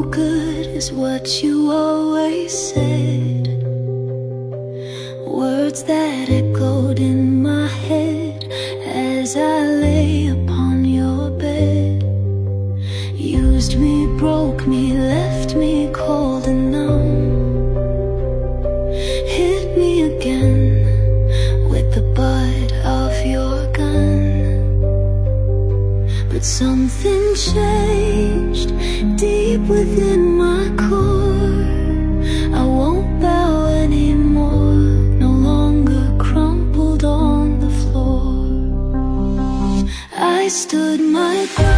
good is what you always said. Words that echoed in my head as I lay upon your bed. Used me, broke me, left me cold and numb. Hit me again with the butt of your gun. But something changed deep within my core. I won't bow anymore, no longer crumpled on the floor. I stood my ground.